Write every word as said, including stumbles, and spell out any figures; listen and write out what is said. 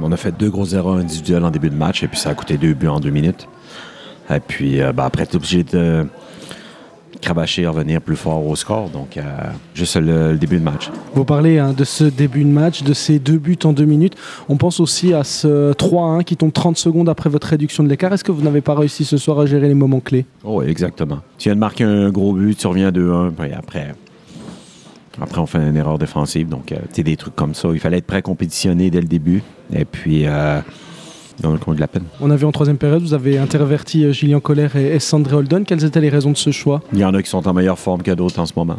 on a fait deux grosses erreurs individuelles en début de match et puis ça a coûté deux buts en deux minutes. Et puis euh, ben, après, tu es obligé de cravacher et revenir plus fort au score. Donc, euh, juste le, le début de match. Vous parlez hein, de ce début de match, de ces deux buts en deux minutes. On pense aussi à ce trois à un qui tombe trente secondes après votre réduction de l'écart. Est-ce que vous n'avez pas réussi ce soir à gérer les moments clés? Oh, oui, exactement. Tu viens de marquer un gros but, tu reviens à deux un, puis après, après on fait une erreur défensive. Donc, euh, tu sais, des trucs comme ça. Il fallait être prêt à compétitionner dès le début. Et puis... Euh, dans le coin de la peine. On a vu en troisième période, vous avez interverti Julien Colère et, et Sandré Holden. Quelles étaient les raisons de ce choix? Il y en a qui sont en meilleure forme que d'autres en ce moment.